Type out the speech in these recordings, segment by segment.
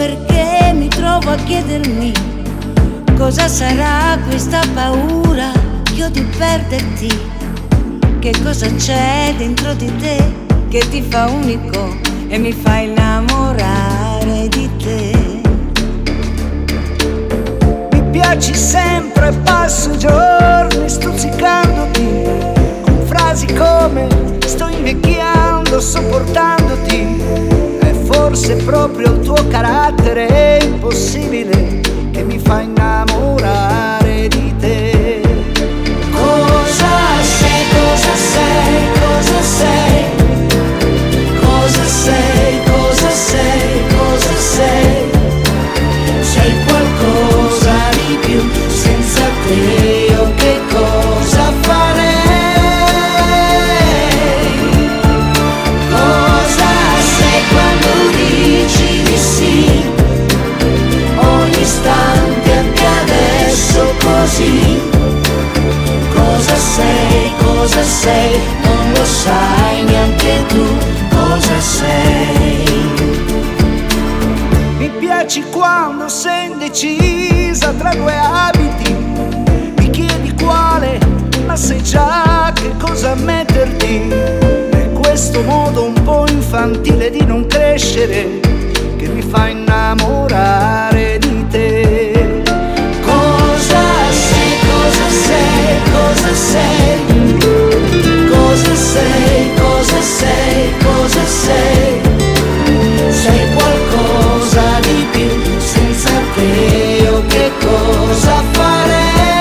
perché mi trovo a chiedermi cosa sarà questa paura io di perderti. Che cosa c'è dentro di te che ti fa unico e mi fa innamorare di te. Mi piaci sempre, passo giorni stuzzicandoti con frasi come sto invecchiando sopportandoti. È forse proprio il tuo carattere impossibile che mi fa innamorare di te. Cosa sei, cosa sei, cosa sei? Cosa sei, cosa sei, cosa sei? Sei qualcosa di più, senza te io che cosa farei? Cosa sei quando dici di sì? Ogni istante anche adesso così. Cosa sei, non lo sai neanche tu cosa sei. Mi piaci quando sei indecisa tra due abiti, mi chiedi quale, ma sai già che cosa metterti. È questo modo un po' infantile di non crescere che mi fa innamorare di te. Cosa sei, cosa sei, cosa sei? Cosa sei, cosa sei, cosa sei? Sei qualcosa di più, senza te io che cosa farei?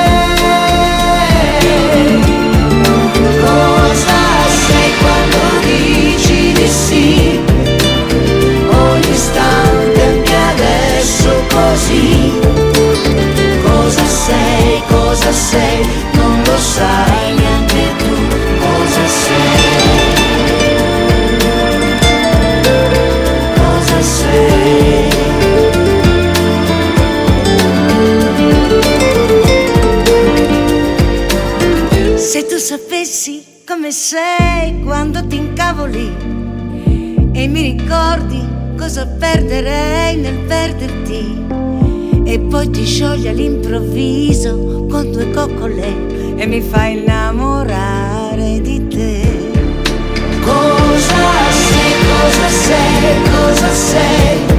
Cosa sei quando dici di sì? Ogni istante anche adesso così. Cosa sei, non lo sai neanche tu cosa sei. Cosa sei? Se tu sapessi come sei quando ti incavoli e mi ricordi cosa perderei nel perderti, e poi ti sciogli all'improvviso con due coccole e mi fai innamorare di te. Cosa sei, cosa sei, cosa sei?